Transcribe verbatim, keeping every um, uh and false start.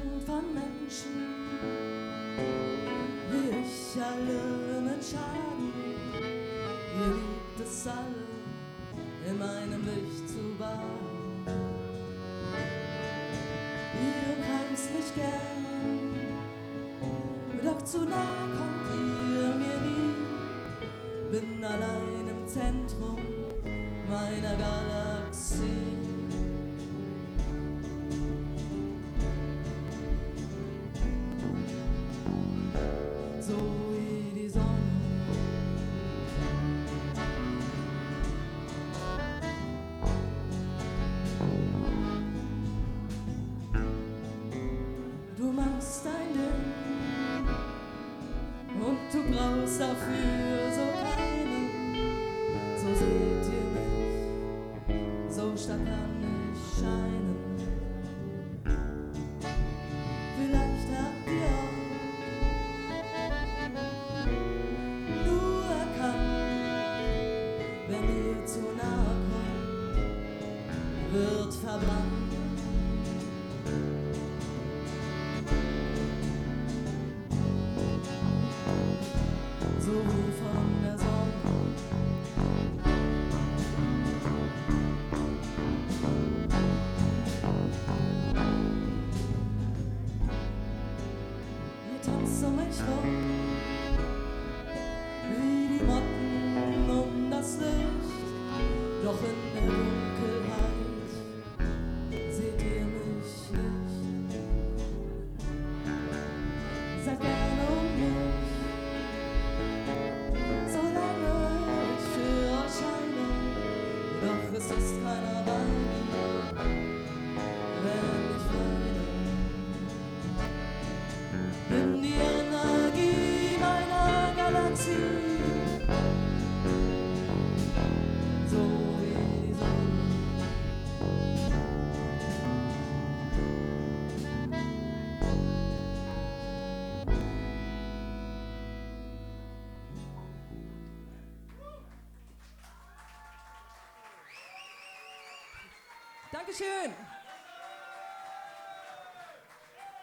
umringt von Menschen, wie ich, alle mit Schaden. Ihr liebt es alle, in meinem Licht zu baden. Ihr umkreist mich gern, doch zu nah kommt ihr mir nie. Bin allein im Zentrum meiner Galaxie. So wie die Sonne. Du machst dein Ding und du brauchst dafür so keinen. So seht ihr mich, so stark kann ich scheinen. Vielleicht habt ihr auch nur erkannt, wenn ihr zu nahe kommt, wird verbrannt. So von der Sonne. Ihr tanzt um mich rum, wie die Motten um das Licht. Doch in der Dunkelheit seht ihr mich nicht. Seid gerne um mich, solange ich für euch scheine. Doch es ist keiner bei mir, wenn ich weine. Bin die Energie meiner Galaxie, so wie die Sonne. Dankeschön.